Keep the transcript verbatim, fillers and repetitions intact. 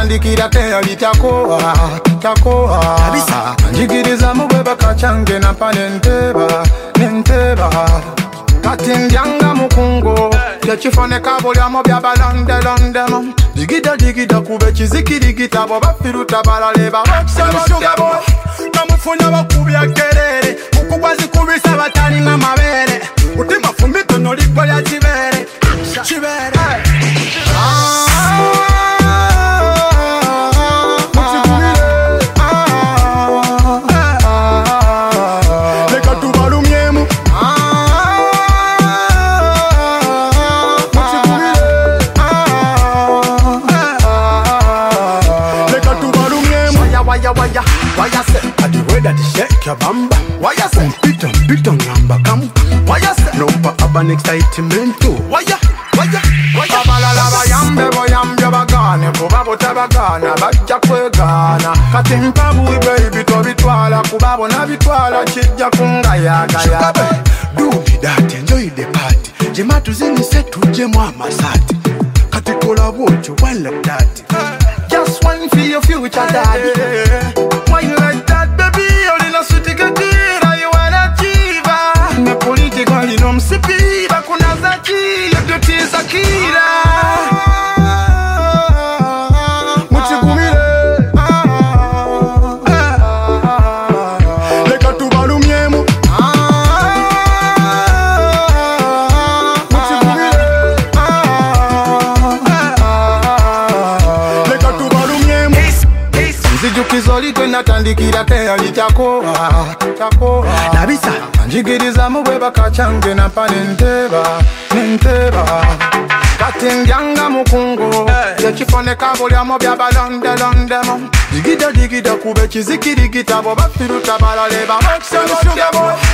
natandikira teyali takoa takoa njigiriza mubwe bakachange napane nteba nenteba kati ndyanga mukungo tekifoneka bulyamo byabalondelondemo digida digida kube kizikirigita bobafiruta balaleba baksemusugabo namufunya bakubya kerere ukugwazi kubisa batani n'amabere utima fumbito nolikwa ya kibere kibere Bamba, why you say? Biton, biton, ngamba kam. Why you say? No pa aban excitement too. Why ya? Why ya? Why ya? Balala bayambe boyambe bagane, kuba botabagana, bajja kwegana. Katimpa bui baby to bitwala, kuba bona bitwala, chijja kungaya gaya. Do me that, enjoy the party. Jema tuzini setu jemwa masati. Katikola wocho one like that. Just one for your future daddy. Why you like that, baby? Me political ino msipi bakuna zaki yotutiza kira muchigumire leka tubalumyemu muchigumire leka tubalumyemu nzijukizo litwe natandikira teyali takoa takoa nabisa njigiriza mubwe bakachange napane nteba nteba kati ndyanga mukungo tekifoneka bulyamo byabalondelondemo digida digida kube kizikirigita bobafiruta balaleba baksemusugabo